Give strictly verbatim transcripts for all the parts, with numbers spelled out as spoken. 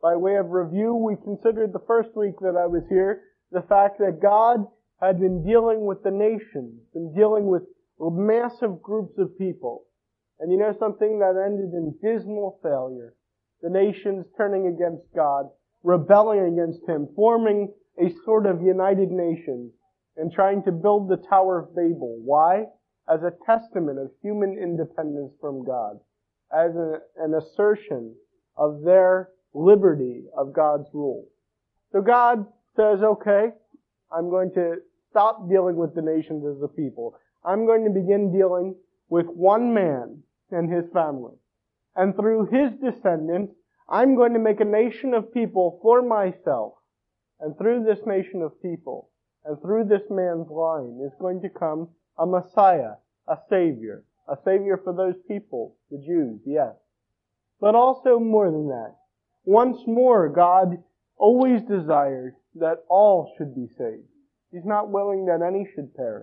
By way of review, we considered the first week that I was here the fact that God had been dealing with the nations, been dealing with massive groups of people. And you know something? That ended in dismal failure. The nations turning against God, rebelling against Him, forming a sort of United Nations, and trying to build the Tower of Babel. Why? As a testament of human independence from God. As a, an assertion of their liberty of God's rule. So God says, okay, I'm going to stop dealing with the nations as a people. I'm going to begin dealing with one man and his family. And through his descendants, I'm going to make a nation of people for myself. And through this nation of people, and through this man's line, is going to come a Messiah, a Savior. A Savior for those people, the Jews, yes. But also more than that. Once more, God always desired that all should be saved. He's not willing that any should perish.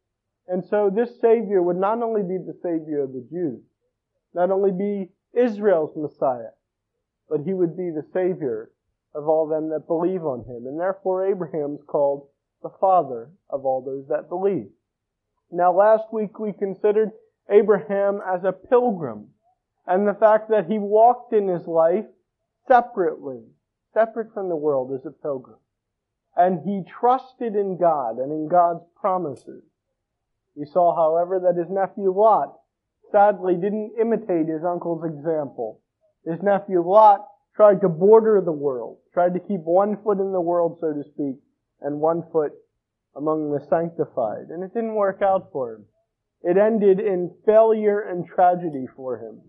And so this Savior would not only be the Savior of the Jews, not only be Israel's Messiah, but He would be the Savior of all them that believe on Him. And therefore Abraham is called the father of all those that believe. Now last week we considered Abraham as a pilgrim, and the fact that he walked in his life separately, separate from the world as a pilgrim. And he trusted in God and in God's promises. We saw, however, that his nephew Lot sadly didn't imitate his uncle's example. His nephew Lot tried to border the world, tried to keep one foot in the world, so to speak, and one foot among the sanctified. And it didn't work out for him. It ended in failure and tragedy for him.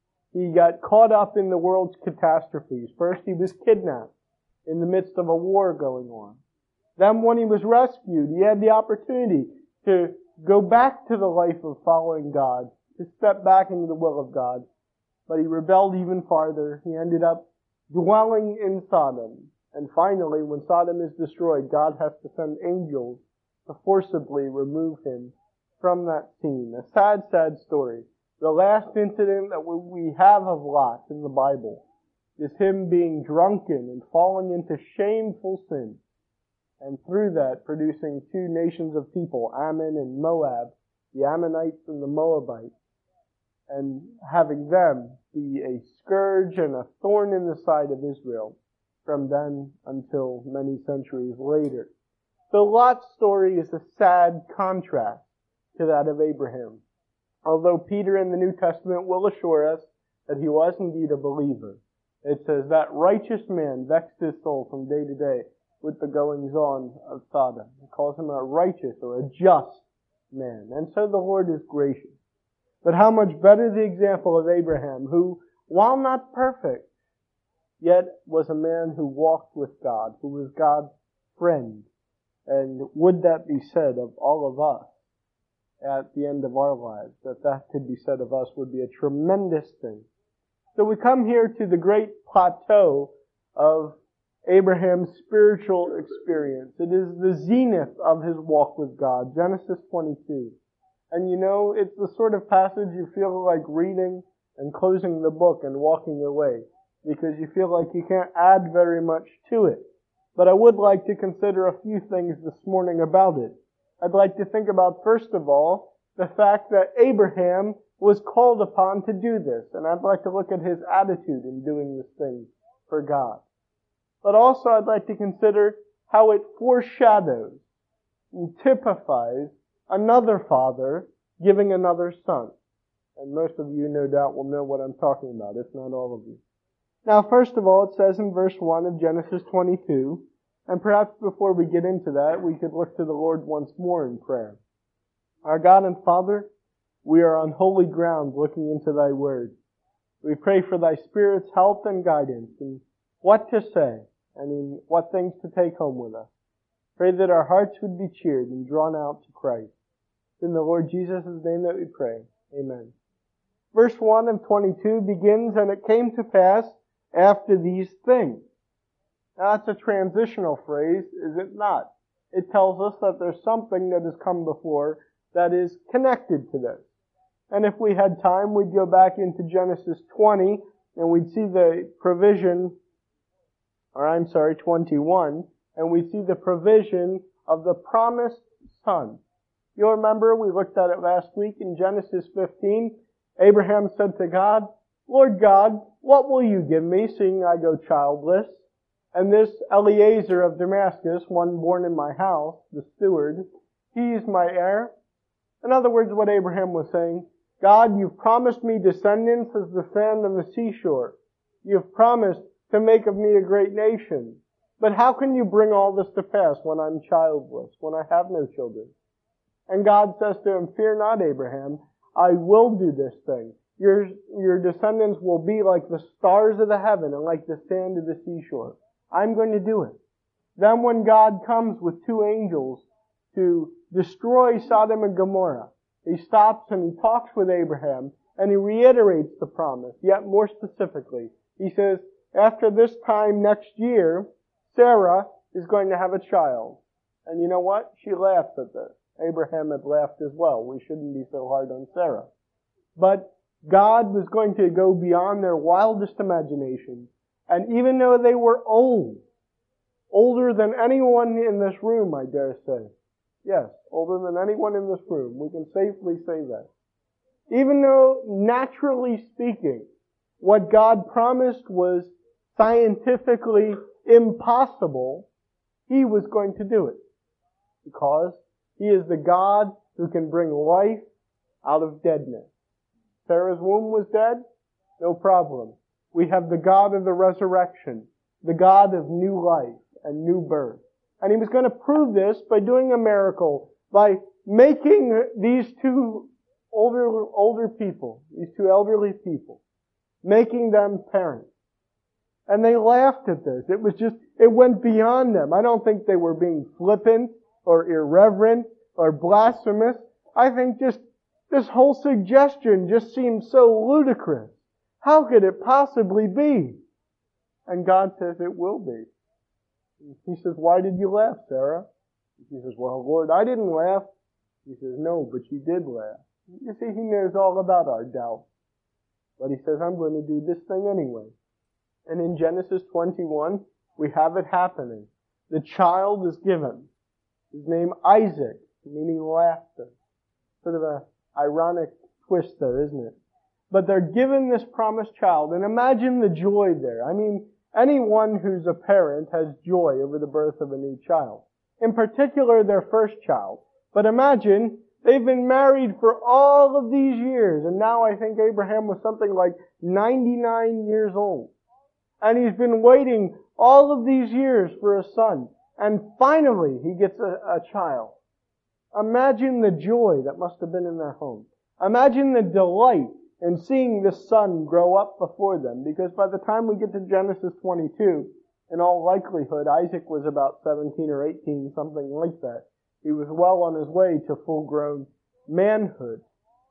He got caught up in the world's catastrophes. First, he was kidnapped in the midst of a war going on. Then when he was rescued, he had the opportunity to go back to the life of following God, to step back into the will of God. But he rebelled even farther. He ended up dwelling in Sodom. And finally, when Sodom is destroyed, God has to send angels to forcibly remove him from that scene. A sad, sad story. The last incident that we have of Lot in the Bible is him being drunken and falling into shameful sin. And through that, producing two nations of people, Ammon and Moab, the Ammonites and the Moabites, and having them be a scourge and a thorn in the side of Israel from then until many centuries later. So Lot's story is a sad contrast to that of Abraham. Although Peter in the New Testament will assure us that he was indeed a believer. It says that righteous man vexed his soul from day to day with the goings-on of Sodom. It calls him a righteous or a just man. And so the Lord is gracious. But how much better the example of Abraham, who, while not perfect, yet was a man who walked with God, who was God's friend. And would that be said of all of us at the end of our lives, that that could be said of us would be a tremendous thing. So we come here to the great plateau of Abraham's spiritual experience. It is the zenith of his walk with God, Genesis twenty-two. And you know, it's the sort of passage you feel like reading and closing the book and walking away, because you feel like you can't add very much to it. But I would like to consider a few things this morning about it. I'd like to think about, first of all, the fact that Abraham was called upon to do this. And I'd like to look at his attitude in doing this thing for God. But also I'd like to consider how it foreshadows and typifies another father giving another son. And most of you, no doubt, will know what I'm talking about, if not all of you. Now, first of all, it says in verse one of Genesis twenty-two, and perhaps before we get into that, we could look to the Lord once more in prayer. Our God and Father, we are on holy ground looking into Thy Word. We pray for Thy Spirit's help and guidance in what to say and in what things to take home with us. Pray that our hearts would be cheered and drawn out to Christ. In the Lord Jesus' name that we pray. Amen. Verse one of twenty-two begins, and it came to pass after these things. Now that's a transitional phrase, is it not? It tells us that there's something that has come before that is connected to this. And if we had time, we'd go back into Genesis twenty, and we'd see the provision or I'm sorry, twenty-one, and we see the provision of the promised son. You'll remember we looked at it last week in Genesis fifteen. Abraham said to God, Lord God, what will you give me, seeing I go childless? And this Eliezer of Damascus, one born in my house, the steward, he is my heir. In other words, what Abraham was saying, God, you've promised me descendants as the sand on the seashore. You've promised to make of me a great nation. But how can you bring all this to pass when I'm childless, when I have no children? And God says to him, fear not, Abraham, I will do this thing. Your, your descendants will be like the stars of the heaven and like the sand of the seashore. I'm going to do it. Then when God comes with two angels to destroy Sodom and Gomorrah, he stops and he talks with Abraham and he reiterates the promise, yet more specifically. He says, after this time next year, Sarah is going to have a child. And you know what? She laughs at this. Abraham had laughed as well. We shouldn't be so hard on Sarah. But God was going to go beyond their wildest imagination. And even though they were old, older than anyone in this room, I dare say. Yes, older than anyone in this room. We can safely say that. Even though, naturally speaking, what God promised was scientifically impossible, He was going to do it. Because He is the God who can bring life out of deadness. Sarah's womb was dead? No problem. We have the God of the resurrection, the God of new life and new birth. And He was going to prove this by doing a miracle, by making these two older, older people, these two elderly people, making them parents. And they laughed at this. It was just, it went beyond them. I don't think they were being flippant or irreverent or blasphemous. I think just this whole suggestion just seemed so ludicrous. How could it possibly be? And God says it will be. He says, why did you laugh, Sarah? She says, well, Lord, I didn't laugh. He says, no, but you did laugh. You see, He knows all about our doubt. But He says, I'm going to do this thing anyway. And in Genesis twenty-one, we have it happening. The child is given. His name Isaac, meaning laughter. Sort of a ironic twist there, isn't it? But they're given this promised child, and imagine the joy there. I mean, anyone who's a parent has joy over the birth of a new child. In particular, their first child. But imagine, they've been married for all of these years, and now I think Abraham was something like ninety-nine years old. And he's been waiting all of these years for a son. And finally, he gets a, a child. Imagine the joy that must have been in their home. Imagine the delight in seeing this son grow up before them. Because by the time we get to Genesis twenty-two, in all likelihood, Isaac was about seventeen or eighteen, something like that. He was well on his way to full-grown manhood.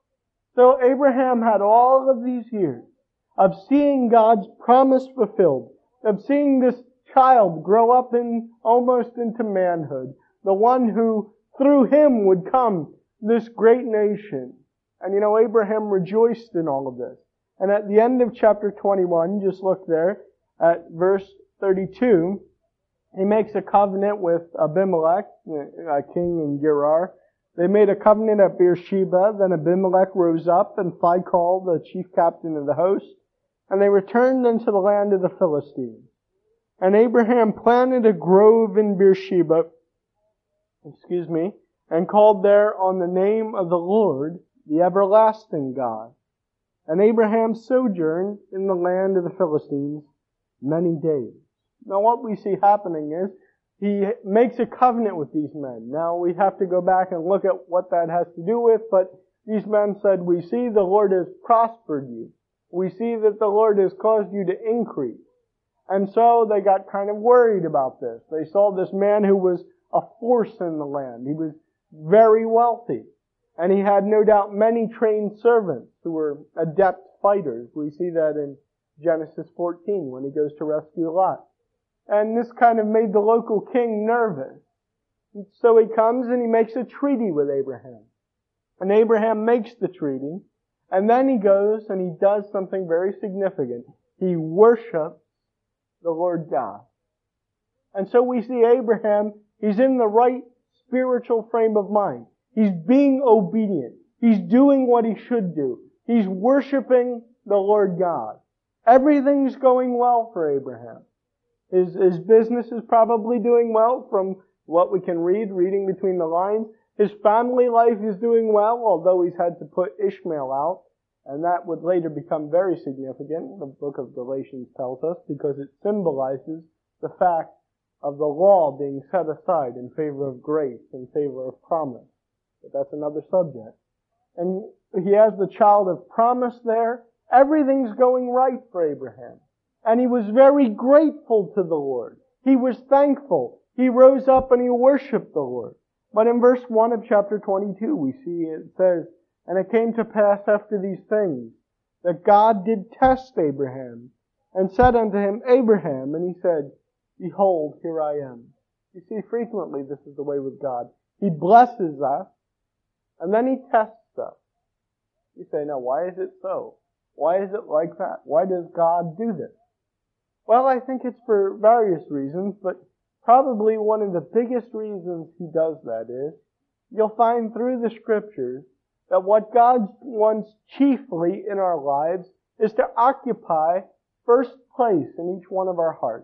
So Abraham had all of these years of seeing God's promise fulfilled, of seeing this child grow up in almost into manhood, the one who through him would come this great nation. And you know, Abraham rejoiced in all of this. And at the end of chapter twenty-one, just look there at verse thirty-two, he makes a covenant with Abimelech, a king in Gerar. They made a covenant at Beersheba. Then Abimelech rose up, and Phicol, the chief captain of the host, and they returned into the land of the Philistines. And Abraham planted a grove in Beersheba, excuse me, and called there on the name of the Lord, the everlasting God. And Abraham sojourned in the land of the Philistines many days. Now what we see happening is, he makes a covenant with these men. Now we have to go back and look at what that has to do with, but these men said, we see the Lord has prospered you. We see that the Lord has caused you to increase. And so they got kind of worried about this. They saw this man who was a force in the land. He was very wealthy. And he had no doubt many trained servants who were adept fighters. We see that in Genesis fourteen when he goes to rescue Lot. And this kind of made the local king nervous. And so he comes and he makes a treaty with Abraham. And Abraham makes the treaty. And then he goes and he does something very significant. He worships the Lord God. And so we see Abraham, he's in the right spiritual frame of mind. He's being obedient. He's doing what he should do. He's worshiping the Lord God. Everything's going well for Abraham. His, his business is probably doing well from what we can read, reading between the lines. His family life is doing well, although he's had to put Ishmael out. And that would later become very significant, the book of Galatians tells us, because it symbolizes the fact of the law being set aside in favor of grace, in favor of promise. But that's another subject. And he has the child of promise there. Everything's going right for Abraham. And he was very grateful to the Lord. He was thankful. He rose up and he worshiped the Lord. But in verse one of chapter twenty-two, we see it says, "And it came to pass after these things, that God did test Abraham, and said unto him, Abraham, and he said, Behold, here I am." You see, frequently this is the way with God. He blesses us, and then he tests us. You say, now why is it so? Why is it like that? Why does God do this? Well, I think it's for various reasons, but probably one of the biggest reasons he does that is, you'll find through the Scriptures that what God wants chiefly in our lives is to occupy first place in each one of our hearts.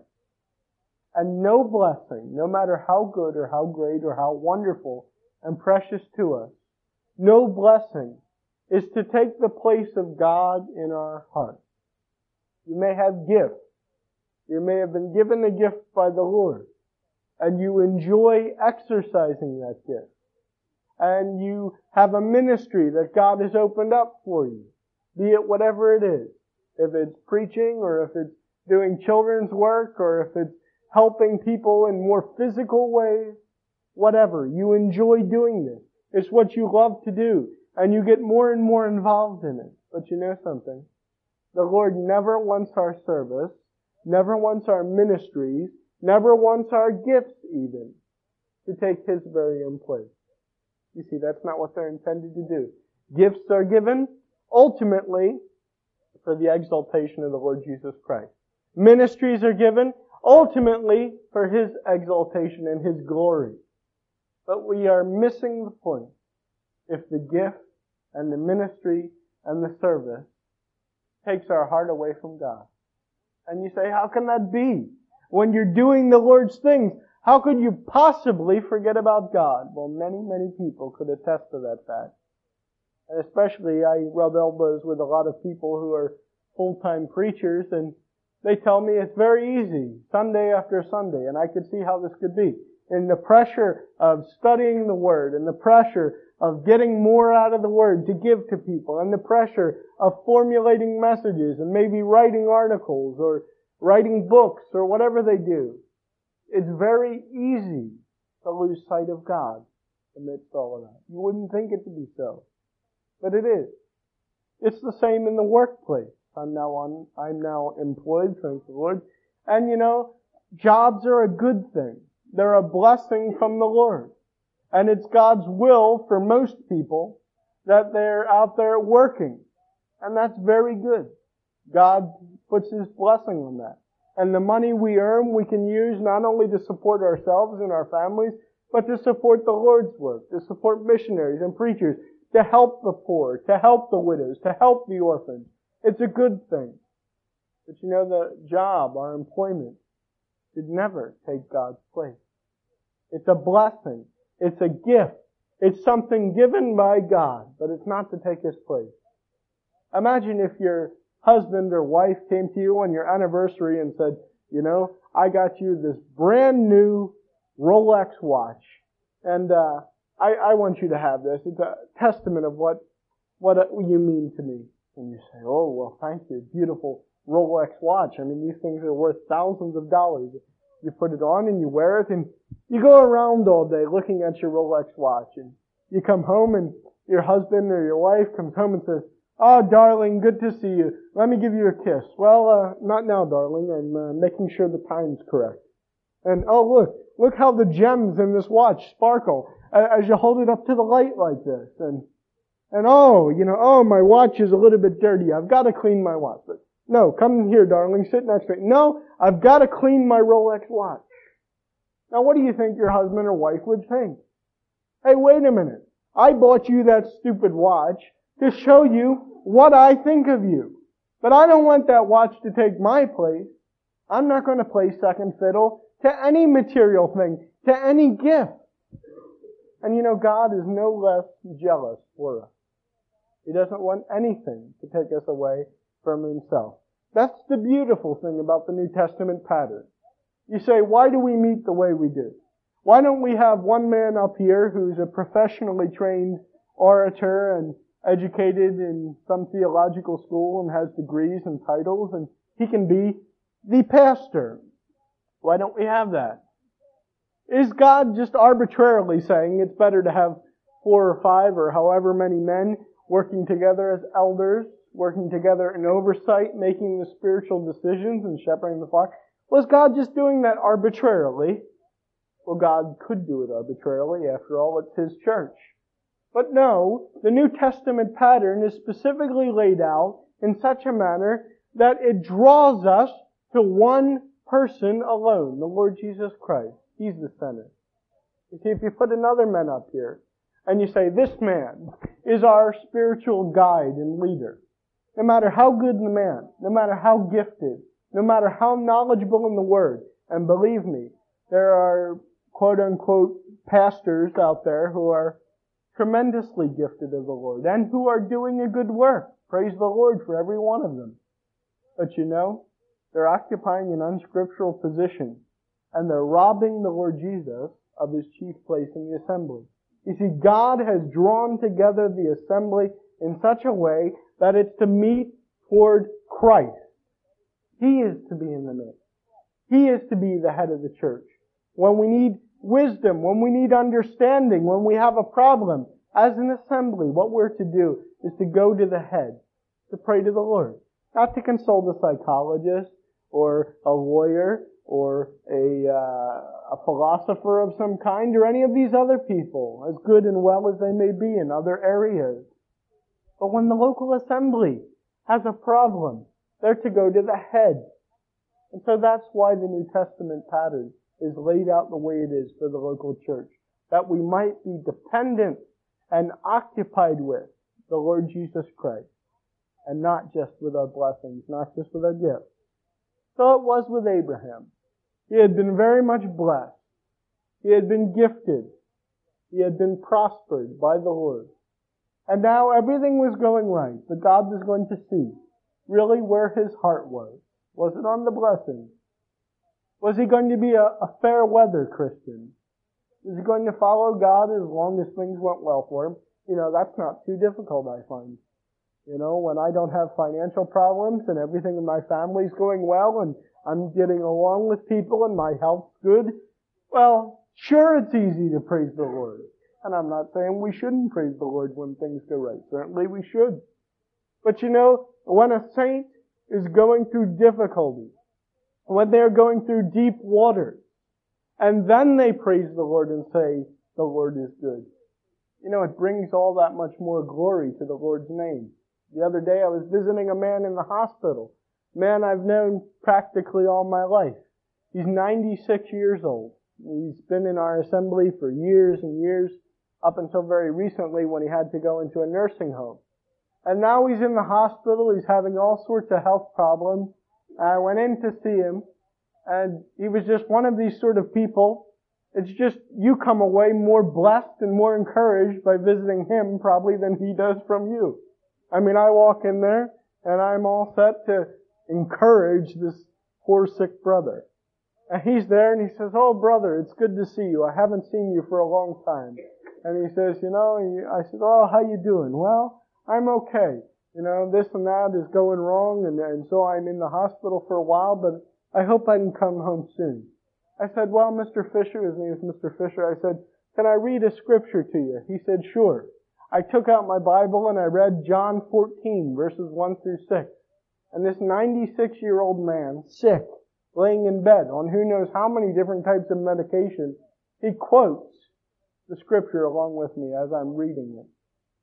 And no blessing, no matter how good or how great or how wonderful and precious to us, no blessing is to take the place of God in our hearts. You may have gifts. You may have been given a gift by the Lord, and you enjoy exercising that gift. And you have a ministry that God has opened up for you, be it whatever it is. If it's preaching, or if it's doing children's work, or if it's helping people in more physical ways, whatever. You enjoy doing this. It's what you love to do, and you get more and more involved in it. But you know something? The Lord never wants our service, never wants our ministries, never wants our gifts even, to take His very own place. You see, that's not what they're intended to do. Gifts are given, ultimately, for the exaltation of the Lord Jesus Christ. Ministries are given, ultimately, for His exaltation and His glory. But we are missing the point if the gift and the ministry and the service takes our heart away from God. And you say, how can that be? When you're doing the Lord's things, how could you possibly forget about God? Well, many, many people could attest to that fact. And especially, I rub elbows with a lot of people who are full-time preachers, and they tell me it's very easy, Sunday after Sunday, and I could see how this could be. In the pressure of studying the Word, and the pressure of getting more out of the Word to give to people, and the pressure of formulating messages, and maybe writing articles, or writing books, or whatever they do. It's very easy to lose sight of God amidst all of that. You wouldn't think it to be so, but it is. It's the same in the workplace. I'm now on, I'm now employed, thank the Lord. And you know, jobs are a good thing. They're a blessing from the Lord. And it's God's will for most people that they're out there working. And that's very good. God puts His blessing on that. And the money we earn, we can use not only to support ourselves and our families, but to support the Lord's work, to support missionaries and preachers, to help the poor, to help the widows, to help the orphans. It's a good thing. But you know, the job, our employment, should never take God's place. It's a blessing. It's a gift. It's something given by God, but it's not to take His place. Imagine if your husband or wife came to you on your anniversary and said, you know, I got you this brand new Rolex watch, and uh, I, I want you to have this. It's a testament of what, what you mean to me. And you say, oh, well, thank you. Beautiful Rolex watch. I mean, these things are worth thousands of dollars. You put it on and you wear it, and you go around all day looking at your Rolex watch. And you come home and your husband or your wife comes home and says, oh, darling, good to see you. Let me give you a kiss. Well, uh, not now, darling. I'm uh, making sure the time's correct. And, oh, look, look how the gems in this watch sparkle as you hold it up to the light like this. And, and oh, you know, oh, my watch is a little bit dirty. I've got to clean my watch. But no, come here, darling, sit next to me. No, I've got to clean my Rolex watch. Now what do you think your husband or wife would think? Hey, wait a minute. I bought you that stupid watch to show you what I think of you. But I don't want that watch to take my place. I'm not going to play second fiddle to any material thing, to any gift. And you know, God is no less jealous for us. He doesn't want anything to take us away from Himself. That's the beautiful thing about the New Testament pattern. You say, why do we meet the way we do? Why don't we have one man up here who's a professionally trained orator and educated in some theological school and has degrees and titles, and he can be the pastor? Why don't we have that? Is God just arbitrarily saying it's better to have four or five or however many men working together as elders, working together in oversight, making the spiritual decisions and shepherding the flock? Was God just doing that arbitrarily? Well, God could do it arbitrarily. After all, it's His church. But no, the New Testament pattern is specifically laid out in such a manner that it draws us to one person alone, the Lord Jesus Christ. He's the center. You see, if you put another man up here, and you say, this man is our spiritual guide and leader, no matter how good the man, no matter how gifted, no matter how knowledgeable in the Word, and believe me, there are quote-unquote pastors out there who are tremendously gifted of the Lord and who are doing a good work. Praise the Lord for every one of them. But you know, they're occupying an unscriptural position and they're robbing the Lord Jesus of His chief place in the assembly. You see, God has drawn together the assembly in such a way that it's to meet toward Christ. He is to be in the midst. He is to be the head of the church. When we need wisdom, when we need understanding, when we have a problem, as an assembly, what we're to do is to go to the head, to pray to the Lord. Not to consult a psychologist, or a lawyer, or a, uh, a philosopher of some kind, or any of these other people, as good and well as they may be in other areas. But when the local assembly has a problem, they're to go to the head. And so that's why the New Testament pattern is laid out the way it is for the local church. That we might be dependent and occupied with the Lord Jesus Christ. And not just with our blessings, not just with our gifts. So it was with Abraham. He had been very much blessed. He had been gifted. He had been prospered by the Lord. And now everything was going right. But God was going to see really where his heart was. Was it on the blessings? Was he going to be a, a fair weather Christian? Was he going to follow God as long as things went well for him? You know, that's not too difficult, I find. You know, when I don't have financial problems and everything in my family's going well and I'm getting along with people and my health's good, well, sure it's easy to praise the Lord. And I'm not saying we shouldn't praise the Lord when things go right. Certainly we should. But you know, when a saint is going through difficulty, when they're going through deep water, and then they praise the Lord and say, the Lord is good. You know, it brings all that much more glory to the Lord's name. The other day I was visiting a man in the hospital. Man I've known practically all my life. He's ninety-six years old. He's been in our assembly for years and years, up until very recently when he had to go into a nursing home. And now he's in the hospital. He's having all sorts of health problems. I went in to see him, and he was just one of these sort of people. It's just you come away more blessed and more encouraged by visiting him probably than he does from you. I mean, I walk in there, and I'm all set to encourage this poor sick brother. And he's there, and he says, oh, brother, it's good to see you. I haven't seen you for a long time. And he says, you know, I said, oh, how you doing? Well, I'm okay. You know, this and that is going wrong, and, and so I'm in the hospital for a while, but I hope I can come home soon. I said, well, Mister Fisher, his name is Mister Fisher, I said, can I read a scripture to you? He said, sure. I took out my Bible and I read John fourteen, verses one through six. And this ninety-six-year-old man, sick, laying in bed on who knows how many different types of medication, he quotes the scripture along with me as I'm reading it.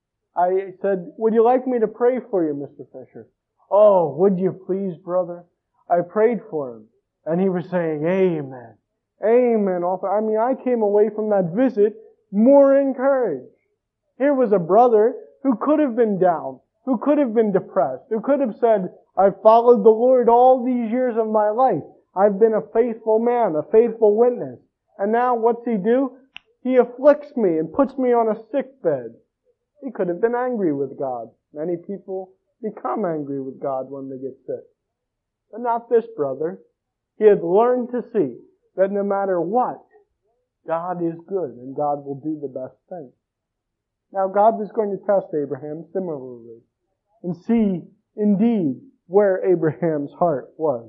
I said, would you like me to pray for you, Mister Fisher? Oh, would you please, brother? I prayed for him. And he was saying, amen, Amen. Also, I mean, I came away from that visit more encouraged. Here was a brother who could have been down, who could have been depressed, who could have said, I've followed the Lord all these years of my life. I've been a faithful man, a faithful witness. And now what's he do? He afflicts me and puts me on a sick bed. He could have been angry with God. Many people become angry with God when they get sick. But not this brother. He had learned to see that no matter what, God is good and God will do the best thing. Now God was going to test Abraham similarly and see indeed where Abraham's heart was.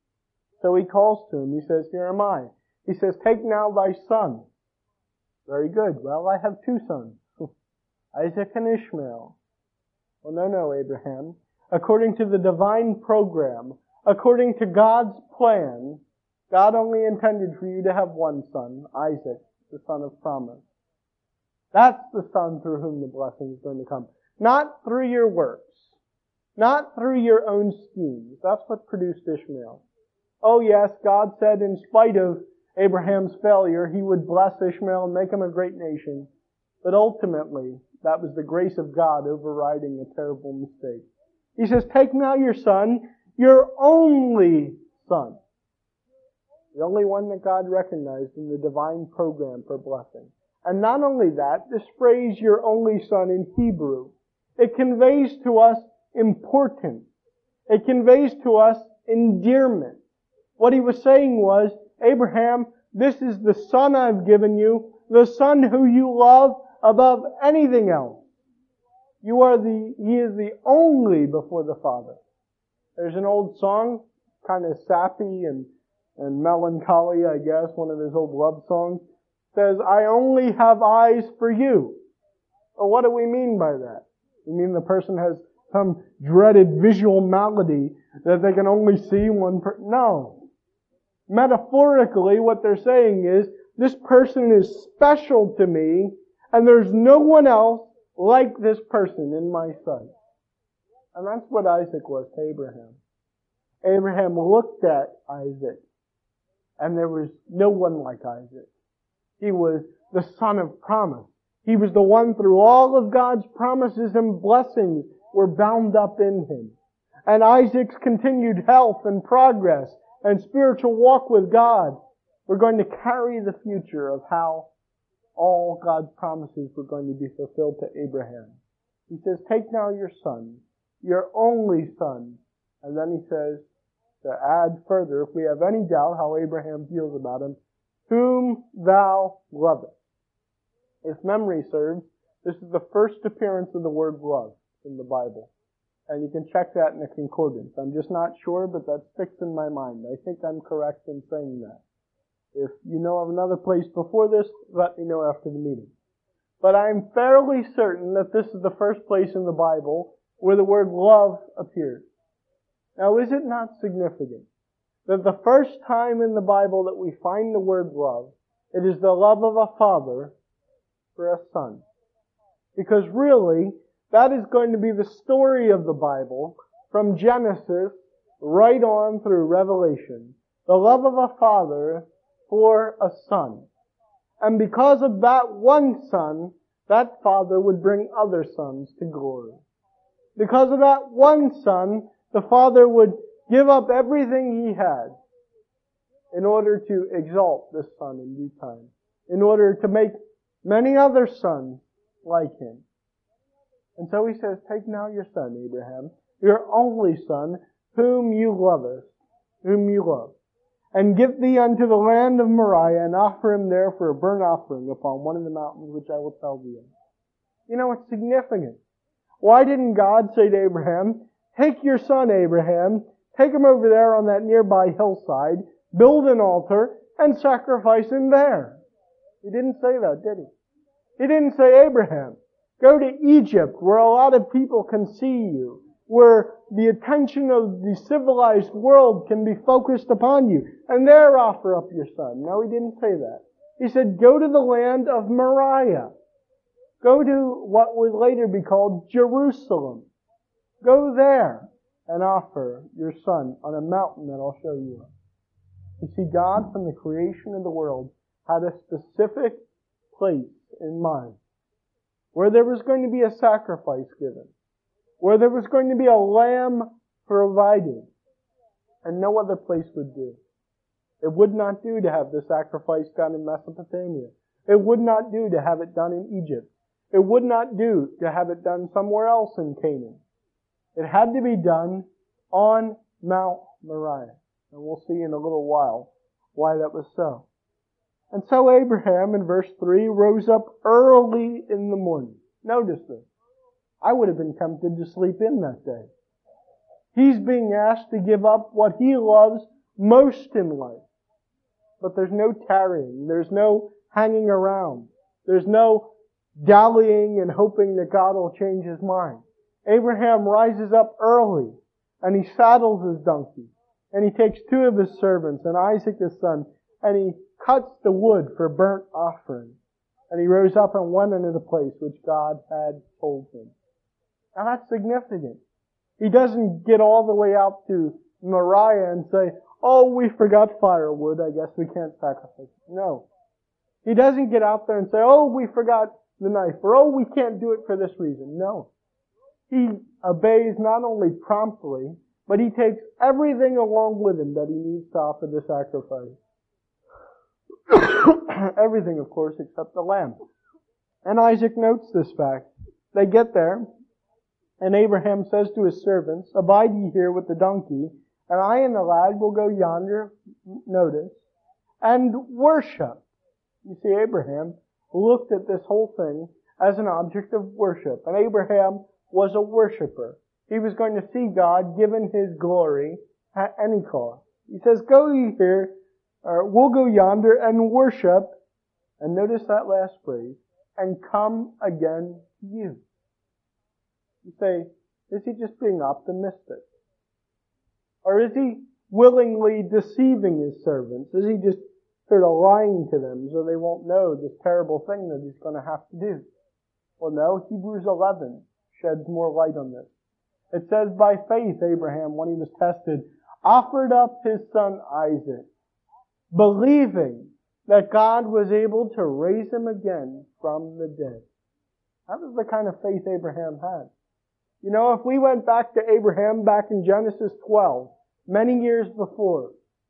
So he calls to him. He says, here am I. He says, take now thy son. Very good. Well, I have two sons, Isaac and Ishmael. Well, no, no, Abraham. According to the divine program, according to God's plan, God only intended for you to have one son, Isaac, the son of promise. That's the son through whom the blessing is going to come. Not through your works. Not through your own schemes. That's what produced Ishmael. Oh yes, God said in spite of Abraham's failure, He would bless Ishmael and make him a great nation. But ultimately, that was the grace of God overriding a terrible mistake. He says, take now your son, your only son. The only one that God recognized in the divine program for blessing. And not only that, this phrase, your only son, in Hebrew, it conveys to us importance. It conveys to us endearment. What he was saying was, Abraham, this is the son I've given you, the son who you love above anything else. You are the, he is the only before the Father. There's an old song, kind of sappy and, and melancholy, I guess, one of those old love songs, says, I only have eyes for you. Well, what do we mean by that? We mean the person has some dreaded visual malady that they can only see one person? No. Metaphorically, what they're saying is, this person is special to me, and there's no one else like this person in my sight. And that's what Isaac was to Abraham. Abraham looked at Isaac, and there was no one like Isaac. He was the son of promise. He was the one through all of God's promises and blessings were bound up in him. And Isaac's continued health and progress and spiritual walk with God were going to carry the future of how all God's promises were going to be fulfilled to Abraham. He says, take now your son, your only son. And then he says, to add further, if we have any doubt how Abraham feels about him, whom thou lovest. If memory serves, this is the first appearance of the word love in the Bible. And you can check that in the concordance. I'm just not sure, but that sticks in my mind. I think I'm correct in saying that. If you know of another place before this, let me know after the meeting. But I'm fairly certain that this is the first place in the Bible where the word love appears. Now, is it not significant that the first time in the Bible that we find the word love, it is the love of a father for a son? Because really, that is going to be the story of the Bible from Genesis right on through Revelation. The love of a father for a son. And because of that one son, that father would bring other sons to glory. Because of that one son, the father would give up everything he had in order to exalt this son in due time, in order to make many other sons like him. And so he says, take now your son, Abraham, your only son, whom you lovest, whom you love, and get thee unto the land of Moriah, and offer him there for a burnt offering upon one of the mountains which I will tell thee of. You know, it's significant. Why didn't God say to Abraham, take your son Abraham, take him over there on that nearby hillside, build an altar, and sacrifice him there? He didn't say that, did he? He didn't say, Abraham, go to Egypt where a lot of people can see you, where the attention of the civilized world can be focused upon you, and there offer up your son. No, he didn't say that. He said, go to the land of Moriah. Go to what would later be called Jerusalem. Go there and offer your son on a mountain that I'll show you. You see, God, from the creation of the world, had a specific place in mind where there was going to be a sacrifice given, where there was going to be a lamb provided, and no other place would do. It would not do to have the sacrifice done in Mesopotamia. It would not do to have it done in Egypt. It would not do to have it done somewhere else in Canaan. It had to be done on Mount Moriah. And we'll see in a little while why that was so. And so Abraham, in verse three, rose up early in the morning. Notice this. I would have been tempted to sleep in that day. He's being asked to give up what he loves most in life. But there's no tarrying. There's no hanging around. There's no dallying and hoping that God will change his mind. Abraham rises up early and he saddles his donkey and he takes two of his servants and Isaac his son and he cuts the wood for burnt offering. And he rose up and went into the place which God had told him. Now that's significant. He doesn't get all the way out to Moriah and say, oh, we forgot firewood, I guess we can't sacrifice. No. He doesn't get out there and say, oh, we forgot the knife, or oh, we can't do it for this reason. No. He obeys not only promptly, but he takes everything along with him that he needs to offer the sacrifice. Everything, of course, except the lamb. And Isaac notes this fact. They get there, and Abraham says to his servants, abide ye here with the donkey, and I and the lad will go yonder, notice, and worship. You see, Abraham looked at this whole thing as an object of worship. And Abraham was a worshiper. He was going to see God given his glory at any cost. He says, go ye here, or we'll go yonder and worship. And notice that last phrase, and come again to you. You say, is he just being optimistic? Or is he willingly deceiving his servants? Is he just sort of lying to them so they won't know this terrible thing that he's going to have to do? Well, no, Hebrews eleven sheds more light on this. It says, by faith, Abraham, when he was tested, offered up his son Isaac, believing that God was able to raise him again from the dead. That was the kind of faith Abraham had. You know, if we went back to Abraham back in Genesis twelve, many years before,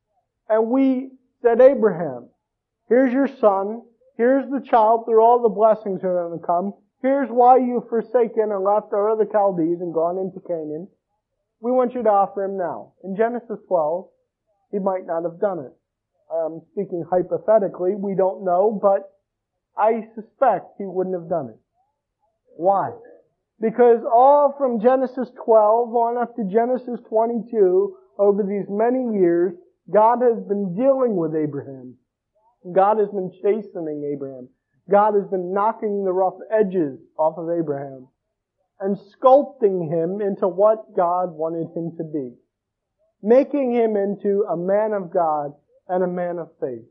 and we said, Abraham, here's your son, here's the child through all the blessings that are going to come, here's why you've forsaken and left our other Chaldees and gone into Canaan, we want you to offer him now. In Genesis twelve, he might not have done it. I'm speaking hypothetically, we don't know, but I suspect he wouldn't have done it. Why? Because all from Genesis twelve on up to Genesis twenty-two, over these many years, God has been dealing with Abraham. God has been chastening Abraham. God has been knocking the rough edges off of Abraham and sculpting him into what God wanted him to be, making him into a man of God and a man of faith.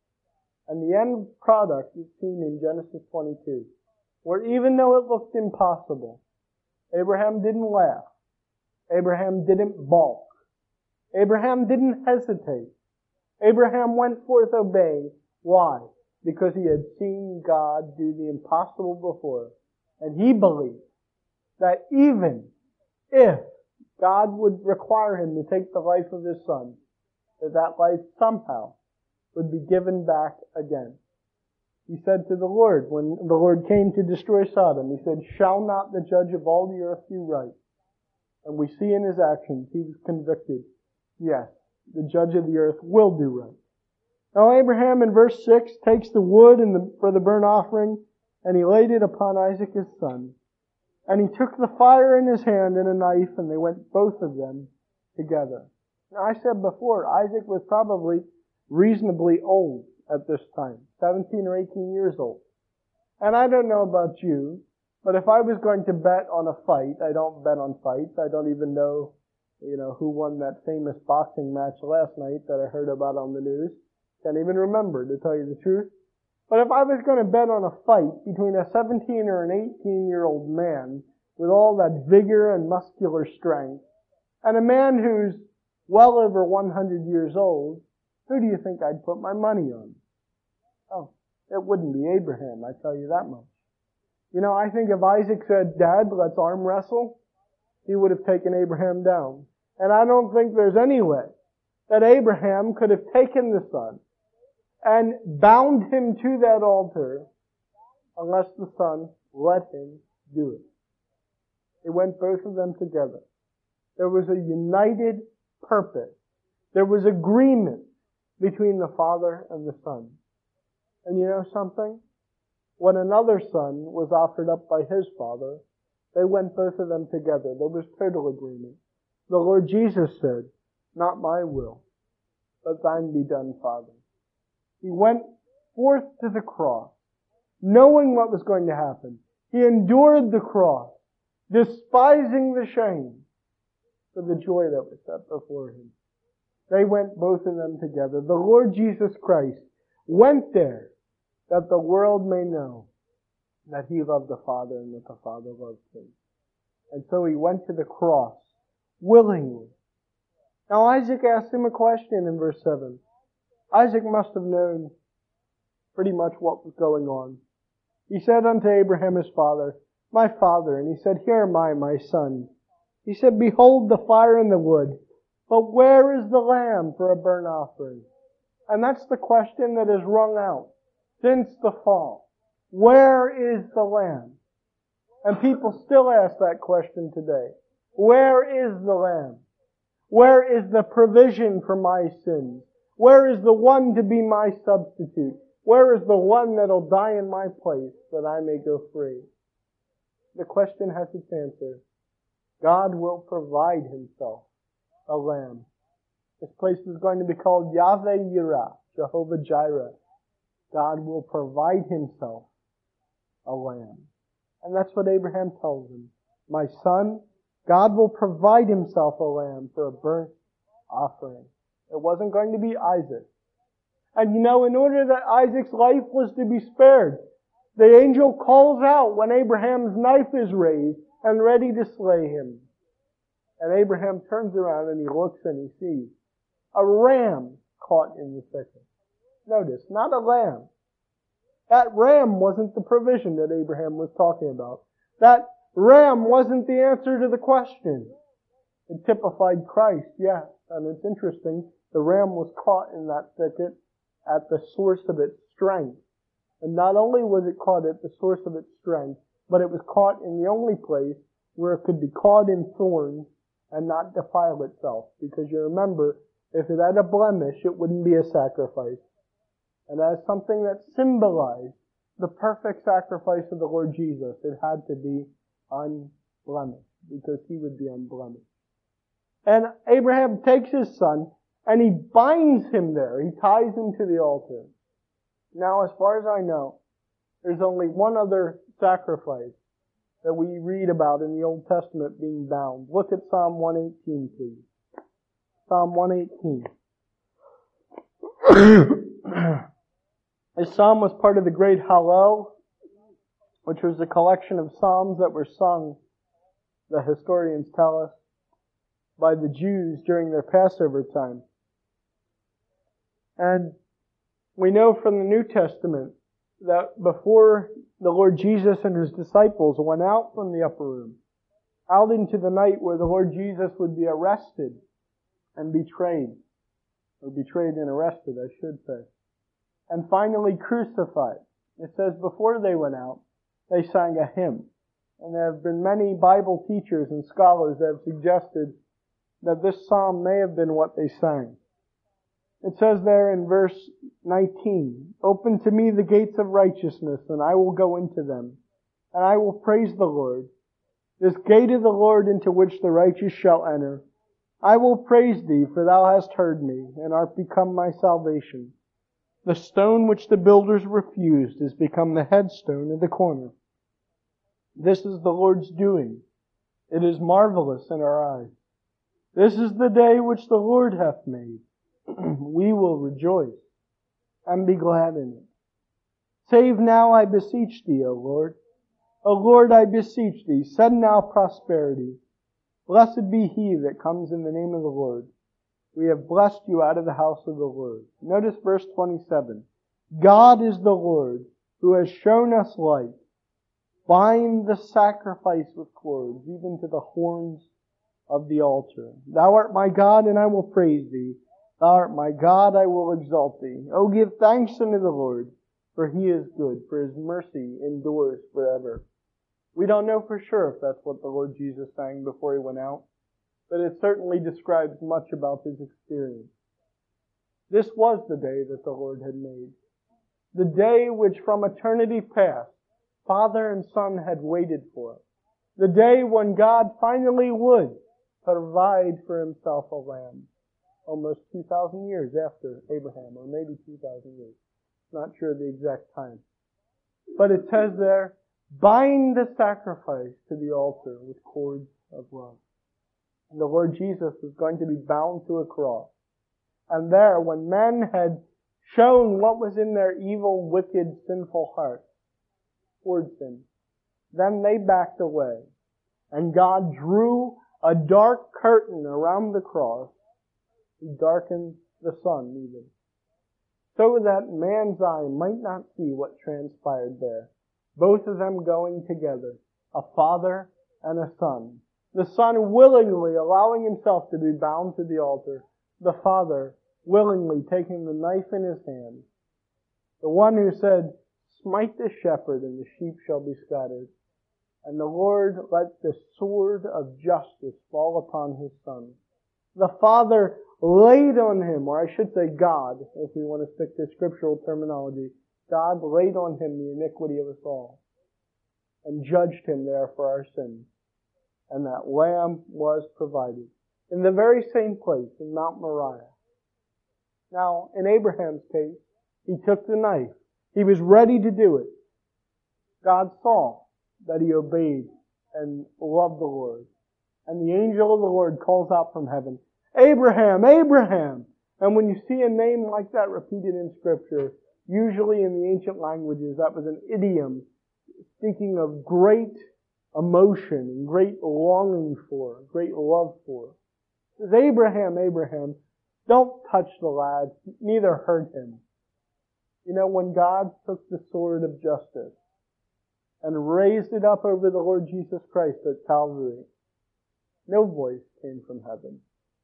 And the end product is seen in Genesis twenty-two, where even though it looked impossible, Abraham didn't laugh. Abraham didn't balk. Abraham didn't hesitate. Abraham went forth obeying. Why? Because he had seen God do the impossible before. And he believed that even if God would require him to take the life of his son, that that life somehow would be given back again. He said to the Lord, when the Lord came to destroy Sodom, he said, shall not the judge of all the earth do right? And we see in his actions, he was convicted. Yes, the judge of the earth will do right. Now Abraham in verse six takes the wood and the, for the burnt offering, and he laid it upon Isaac his son. And he took the fire in his hand and a knife, and they went both of them together. Now I said before, Isaac was probably reasonably old at this time, seventeen or eighteen years old. And I don't know about you, but if I was going to bet on a fight, I don't bet on fights. I don't even know, you know, who won that famous boxing match last night that I heard about on the news. Can't even remember, to tell you the truth. But if I was going to bet on a fight between a seventeen or an eighteen-year-old man with all that vigor and muscular strength, and a man who's well over one hundred years old, who do you think I'd put my money on? Oh, it wouldn't be Abraham, I tell you that much. You know, I think if Isaac said, Dad, let's arm wrestle, he would have taken Abraham down. And I don't think there's any way that Abraham could have taken the son and bound him to that altar unless the son let him do it. It went both of them together. There was a united purpose. There was agreement between the father and the son. And you know something? When another son was offered up by his father, they went both of them together. There was total agreement. The Lord Jesus said, not my will, but thine be done, Father. He went forth to the cross, knowing what was going to happen. He endured the cross, despising the shame, for the joy that was set before him. They went both of them together. The Lord Jesus Christ went there that the world may know that He loved the Father and that the Father loved Him. And so He went to the cross willingly. Now Isaac asked him a question in verse seven. Isaac must have known pretty much what was going on. He said unto Abraham his father, My father. And he said, Here am I, my son. He said, Behold the fire and the wood, but where is the lamb for a burnt offering? And that's the question that is rung out since the fall. Where is the lamb? And people still ask that question today. Where is the lamb? Where is the provision for my sins? Where is the one to be my substitute? Where is the one that'll die in my place that I may go free? The question has its answer. God will provide Himself a lamb. This place is going to be called Yahweh Yireh, Jehovah Jireh. God will provide Himself a lamb. And that's what Abraham tells him. My son, God will provide Himself a lamb for a burnt offering. It wasn't going to be Isaac. And you know, in order that Isaac's life was to be spared, the angel calls out when Abraham's knife is raised and ready to slay him. And Abraham turns around and he looks and he sees a ram caught in the thicket. Notice, not a lamb. That ram wasn't the provision that Abraham was talking about. That ram wasn't the answer to the question. It typified Christ, yes. And it's interesting, the ram was caught in that thicket at the source of its strength. And not only was it caught at the source of its strength, but it was caught in the only place where it could be caught in thorns and not defile itself. Because you remember, if it had a blemish, it wouldn't be a sacrifice. And as something that symbolized the perfect sacrifice of the Lord Jesus, it had to be unblemished, because He would be unblemished. And Abraham takes his son, and he binds him there. He ties him to the altar. Now, as far as I know, there's only one other sacrifice that we read about in the Old Testament being bound. Look at Psalm one eighteen, please. Psalm one eighteen. This psalm was part of the great Hallel, which was a collection of psalms that were sung, the historians tell us, by the Jews during their Passover time. And we know from the New Testament that before the Lord Jesus and His disciples went out from the upper room, out into the night where the Lord Jesus would be arrested and betrayed, or betrayed and arrested, I should say, and finally crucified. It says before they went out, they sang a hymn. And there have been many Bible teachers and scholars that have suggested that this psalm may have been what they sang. It says there in verse nineteen, Open to me the gates of righteousness, and I will go into them, and I will praise the Lord. This gate of the Lord into which the righteous shall enter. I will praise Thee, for Thou hast heard me, and art become my salvation. The stone which the builders refused is become the headstone of the corner. This is the Lord's doing. It is marvelous in our eyes. This is the day which the Lord hath made. We will rejoice and be glad in it. Save now, I beseech Thee, O Lord. O Lord, I beseech Thee, send now prosperity. Blessed be he that comes in the name of the Lord. We have blessed you out of the house of the Lord. Notice verse twenty-seven. God is the Lord who has shown us light. Bind the sacrifice with cords, even to the horns of the altar. Thou art my God, and I will praise thee. Thou art my God, I will exalt thee. O give thanks unto the Lord, for He is good, for His mercy endures forever. We don't know for sure if that's what the Lord Jesus sang before He went out, but it certainly describes much about His experience. This was the day that the Lord had made. The day which from eternity past, Father and Son had waited for. The day when God finally would provide for Himself a lamb. Almost two thousand years after Abraham, or maybe two thousand years. Not sure the exact time. But it says there, bind the sacrifice to the altar with cords of love. And the Lord Jesus was going to be bound to a cross. And there, when men had shown what was in their evil, wicked, sinful hearts towards Him, then they backed away. And God drew a dark curtain around the cross. He darkened the sun even, so that man's eye might not see what transpired there. Both of them going together, a father and a son. The son willingly allowing himself to be bound to the altar. The father willingly taking the knife in his hand. The one who said, smite the shepherd and the sheep shall be scattered. And the Lord let the sword of justice fall upon His son. The Father laid on Him, or I should say God, if we want to stick to scriptural terminology, God laid on Him the iniquity of us all and judged Him there for our sins. And that lamb was provided in the very same place, in Mount Moriah. Now, in Abraham's case, he took the knife. He was ready to do it. God saw that he obeyed and loved the Lord. And the angel of the Lord calls out from heaven, Abraham, Abraham! And when you see a name like that repeated in Scripture, usually in the ancient languages, that was an idiom speaking of great emotion and great longing for, great love for. It says, Abraham, Abraham, don't touch the lad, neither hurt him. You know, when God took the sword of justice and raised it up over the Lord Jesus Christ at Calvary, no voice came from heaven.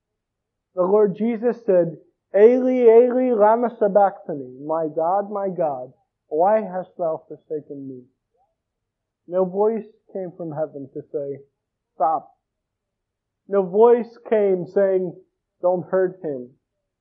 The Lord Jesus said, Eli, Eli, lama sabachthani, my God, my God, why hast thou forsaken me? No voice came from heaven to say, stop. No voice came saying, don't hurt him.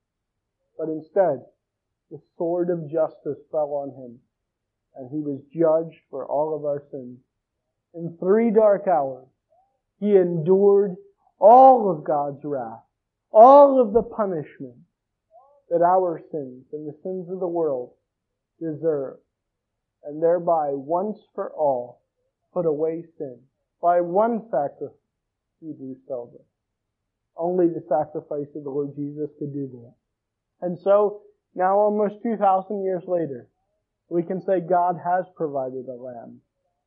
But instead, the sword of justice fell on him, and he was judged for all of our sins. In three dark hours, he endured all of God's wrath, all of the punishment that our sins and the sins of the world deserve, and thereby once for all put away sin by one sacrifice. Hebrews tells us. Only the sacrifice of the Lord Jesus could do that. And so, now almost two thousand years later, we can say God has provided a lamb.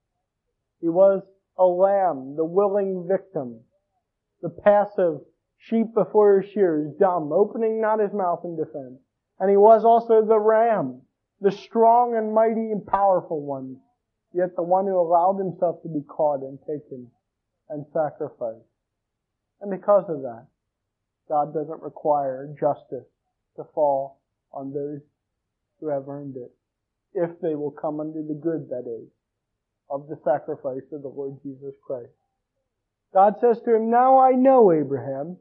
He was a lamb, the willing victim, the passive sheep before his shears, dumb, opening not his mouth in defense. And he was also the ram, the strong and mighty and powerful one, yet the one who allowed himself to be caught and taken and sacrificed. And because of that, God doesn't require justice to fall on those who have earned it, if they will come under the good, that is, of the sacrifice of the Lord Jesus Christ. God says to him, now I know, Abraham,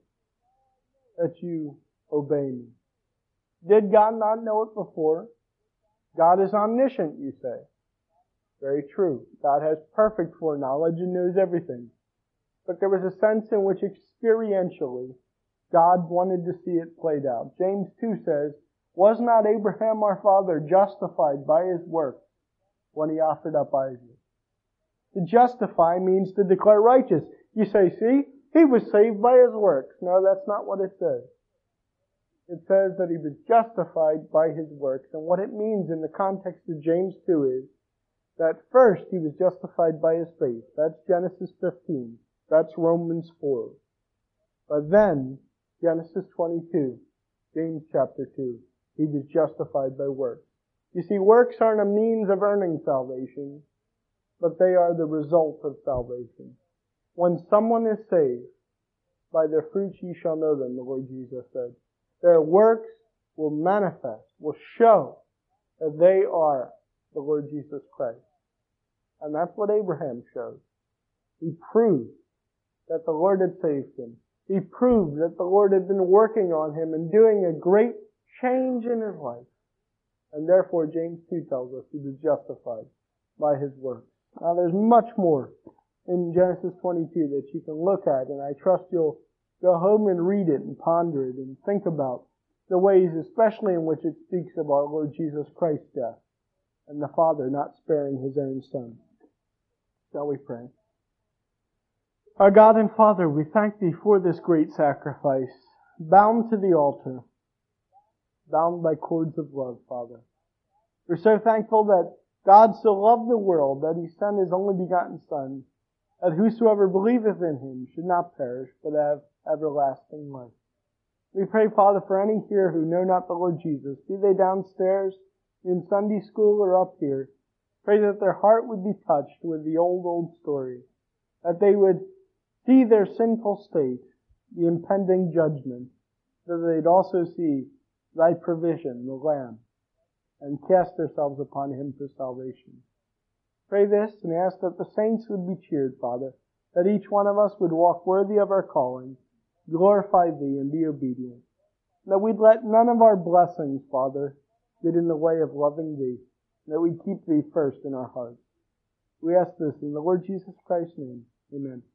that you obey me. Did God not know it before? God is omniscient, you say. Very true. God has perfect foreknowledge and knows everything. But there was a sense in which experientially God wanted to see it played out. James two says, was not Abraham our father justified by his works when he offered up Isaac? To justify means to declare righteous. You say, see, he was saved by his works. No, that's not what it says. It says that he was justified by his works. And what it means in the context of James two is that first he was justified by his faith. That's Genesis fifteen. That's Romans four. But then Genesis twenty-two, James chapter two. He was justified by works. You see, works aren't a means of earning salvation, but they are the result of salvation. When someone is saved, by their fruits ye shall know them, the Lord Jesus said. Their works will manifest, will show that they are the Lord Jesus Christ. And that's what Abraham showed. He proved that the Lord had saved him. He proved that the Lord had been working on him and doing a great change in his life. And therefore, James two tells us he was justified by his works. Now, there's much more in Genesis twenty-two that you can look at, and I trust you'll go home and read it and ponder it and think about the ways, especially in which it speaks of our Lord Jesus Christ's death and the Father not sparing His own Son. Shall we pray? Our God and Father, we thank Thee for this great sacrifice, bound to the altar, bound by cords of love, Father. We're so thankful that God so loved the world that He sent His only begotten Son, that whosoever believeth in Him should not perish, but have everlasting life. We pray, Father, for any here who know not the Lord Jesus, be they downstairs, in Sunday school, or up here, pray that their heart would be touched with the old, old story, that they would see their sinful state, the impending judgment, that they'd also see Thy provision, the Lamb, and cast themselves upon Him for salvation. Pray this and ask that the saints would be cheered, Father, that each one of us would walk worthy of our calling, glorify Thee, and be obedient. That we'd let none of our blessings, Father, get in the way of loving Thee, that we'd keep Thee first in our hearts. We ask this in the Lord Jesus Christ's name. Amen.